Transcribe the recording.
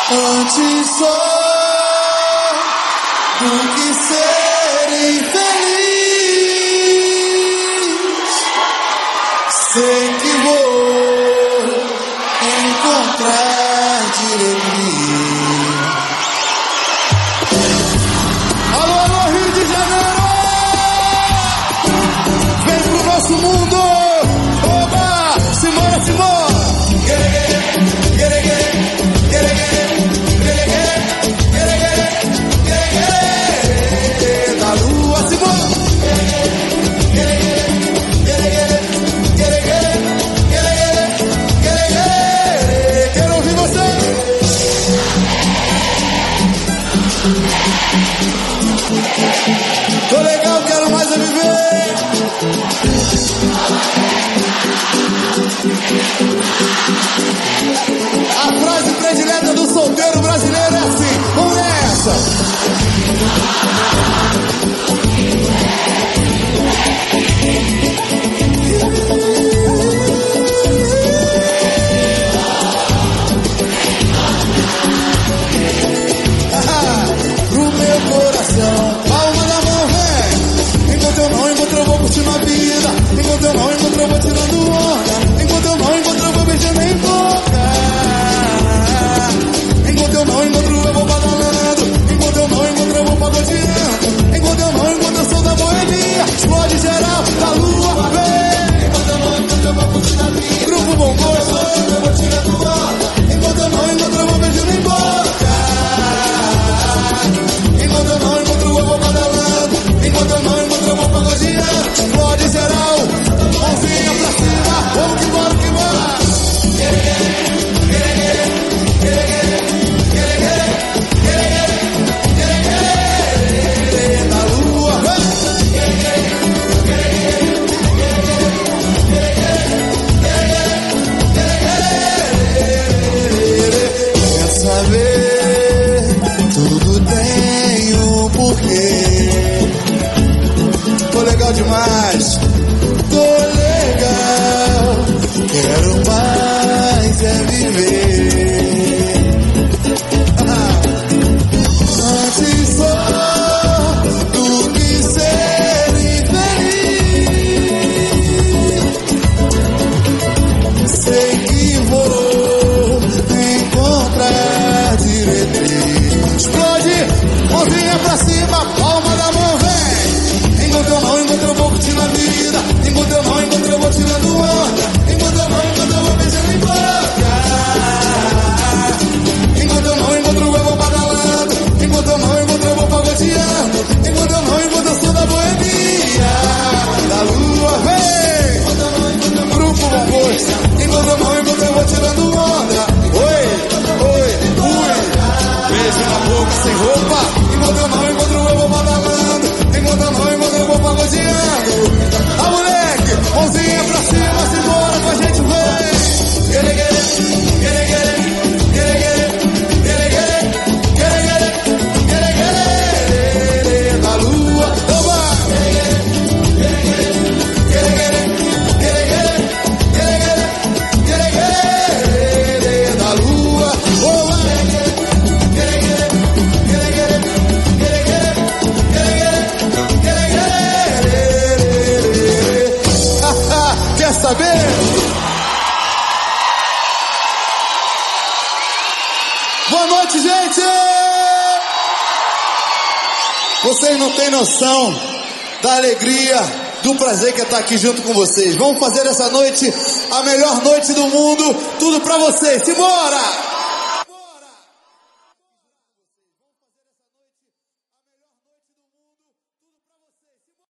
Antes só do que ser infeliz, sei que vou encontrar diretriz. Alô, alô, Rio de Janeiro! Vem pro nosso mundo! Oba! Simbora, simbora! Da lua, simbora! Quero ouvir você! Tô legal, quero mais é viver! A frase predileta do solteiro brasileiro é assim: vamos nessa! Pro meu coração, palma da mão, vem! Enquanto eu não encontro, eu vou curtindo a vida. Enquanto eu não encontro, eu vou tirando onda. Enquanto eu não encontro, eu vou beijando em boca. Enquanto eu não encontro, eu vou badalando. Enquanto eu não encontro, eu vou pagodeando. Enquanto eu não encontro, eu sou da boemia. Explode geral, da lua, vem! Enquanto eu não encontro, eu vou curtindo a vida. Grupo Bom Gosto, eu vou tirando onda. Enquanto eu não encontro, eu vou beijando em boca. Enquanto eu não encontro, eu vou badalando. Enquanto eu não encontro, eu vou pagodeando. Explode geral, mãozinha pra cima. Vamos que bora, que bora! Da lua, vem! Quer saber? Tudo tem um porquê. Tô legal demais. Tô legal. Quero paz é viver. Antes só do que ser infeliz, sei que vou encontrar diretriz. Explode, mãozinha pra cima, palma da mão, vem! Enquanto eu não encontro, eu vou curtindo a vida. Enquanto eu não encontro, eu vou tirando onda. Enquanto eu não encontro, eu vou beijando em boca. Enquanto eu não encontro, eu vou badalando. Enquanto eu não encontro, eu vou pagodeando. Enquanto eu não encontro, eu sou da boemia. Da lua, vem! Enquanto eu não encontro, grupo Bom Gosto. Enquanto eu não encontro, eu vou tirando onda. Oi, oi, ui. Beijo na boca, sem roupa. Enquanto eu não encontro, eu vou badalando. Enquanto eu não encontro, eu vou pagodeando. Ah, moleque, mãozinha pra cima, simbora com a gente, vem! Da lua, toma! Da lua, toma! Quer saber? Boa noite, gente! Vocês não têm noção da alegria, do prazer que é estar aqui junto com vocês. Vamos fazer essa noite a melhor noite do mundo. Tudo pra vocês. Simbora!